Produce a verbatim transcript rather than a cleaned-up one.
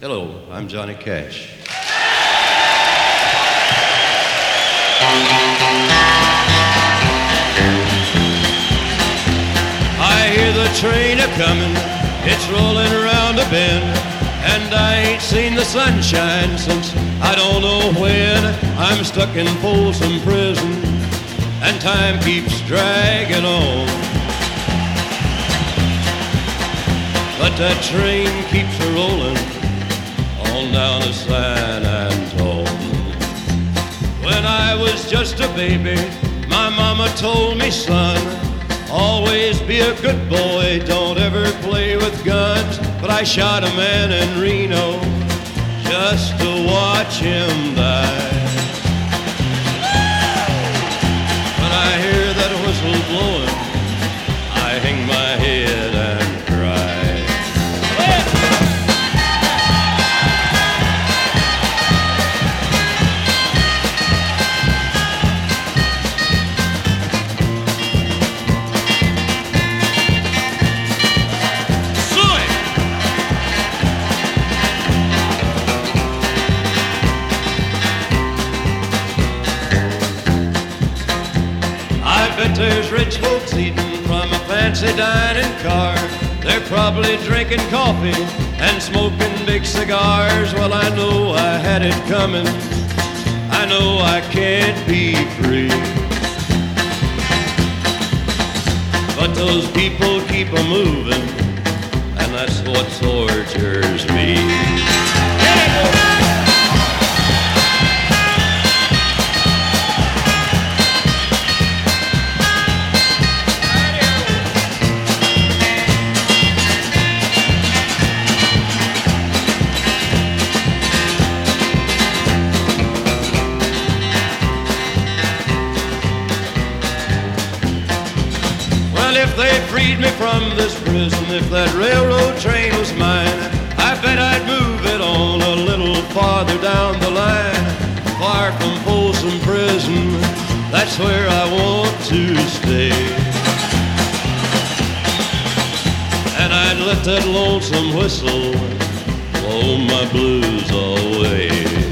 Hello, I'm Johnny Cash. I hear the train a-comin', it's rolling around a bend, and I ain't seen the sunshine since I don't know when. I'm stuck in Folsom Prison, and time keeps dragging on. But that train keeps a-rollin' on down to San Antone. When I was just a baby, my mama told me, son, always be a good boy, don't ever play with guns. But I shot a man in Reno just to watch him die. When I hear that whistle blowing, I hang my head and cry. But there's rich folks eating from a fancy dining car. They're probably drinking coffee and smoking big cigars. Well, I know I had it coming, I know I can't be free, but those people keep a-moving, and that's what tortures me. If they freed me from this prison, if that railroad train was mine, I bet I'd move it on a little farther down the line. Far from Folsom Prison, that's where I want to stay. And I'd let that lonesome whistle blow my blues away.